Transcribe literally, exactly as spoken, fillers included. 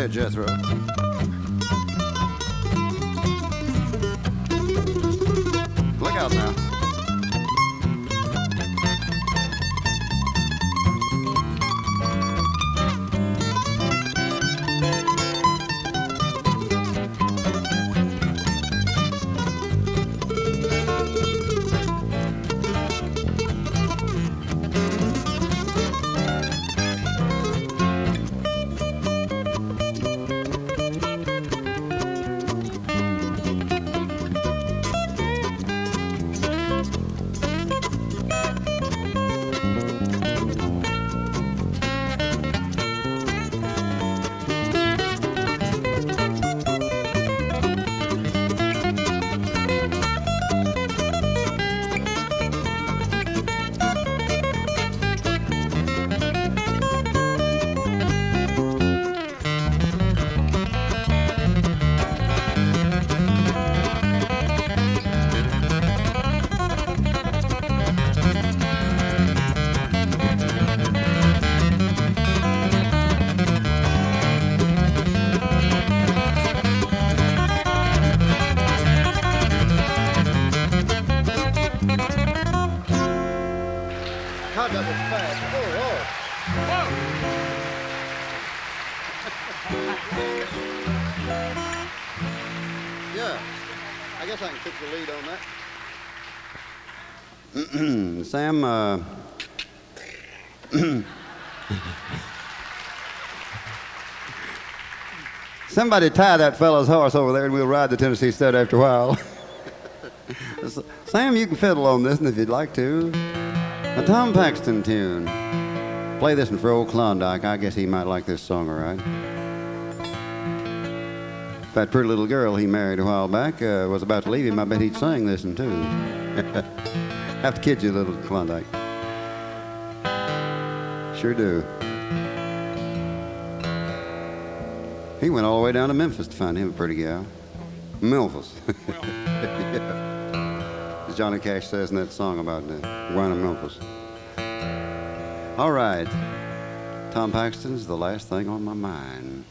Play it, Jethro. Look out now. God, that was fast. Oh, Lord. Yeah, I guess I can take the lead on that. Sam, uh... somebody tie that fellow's horse over there and we'll ride the Tennessee Stud after a while. Sam, you can fiddle on this if you'd like to. A Tom Paxton tune. Play this one for old Klondike. I guess he might like this song, all right. That pretty little girl he married a while back uh, was about to leave him. I bet he'd sing this one, too. Have to kid you, little Klondike. Sure do. He went all the way down to Memphis to find him a pretty gal. Memphis. Yeah. As Johnny Cash says in that song about uh, going to Memphis. All right. Tom Paxton's The Last Thing on My Mind.